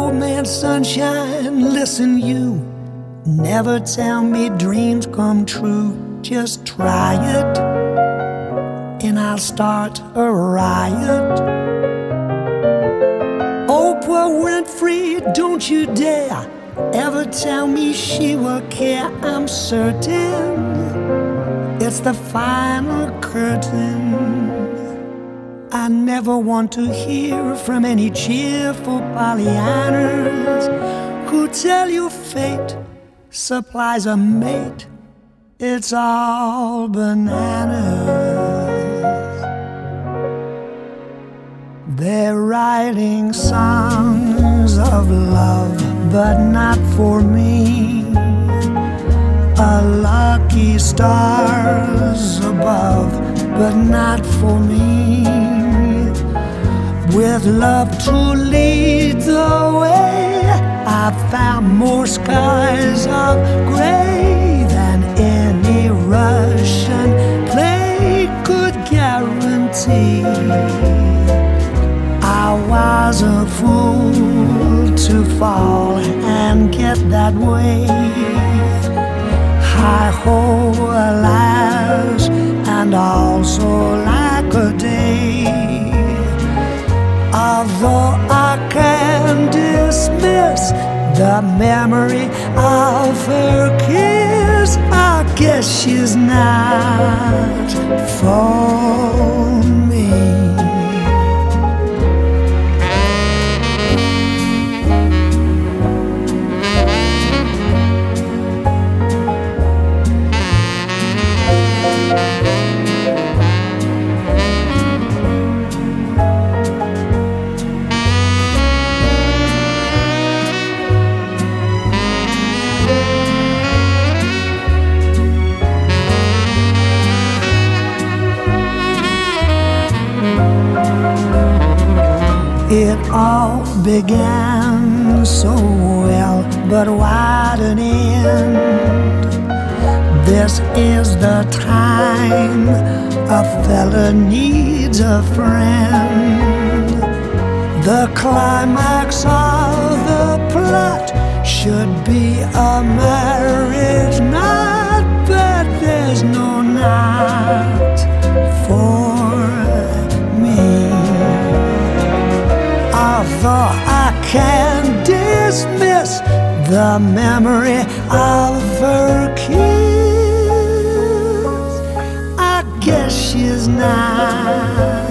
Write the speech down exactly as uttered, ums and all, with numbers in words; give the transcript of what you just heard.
Old man sunshine, listen you, never tell me dreams come true. Just try it, and I'll start a riot. Oprah Winfrey, don't you dare ever tell me she will care. I'm certain it's the final curtain. I never want to hear from any cheerful Pollyannas who tell you fate supplies a mate. It's all bananas. They're writing songs of love, but not for me. A lucky stars above, but not for me. With love to lead the way, I found more skies of gray than any Russian play could guarantee. I was a fool to fall and get that way. Hi-ho, alas, and also like a day. Although I can dismiss the memory of her kiss, I guess she's not for me. It all began so well, but why an end? This is the time a fella needs a friend. The climax of the plot should be a marriage knot, but there's no knot for me. Although I can dismiss the memory of her kiss, I guess she's not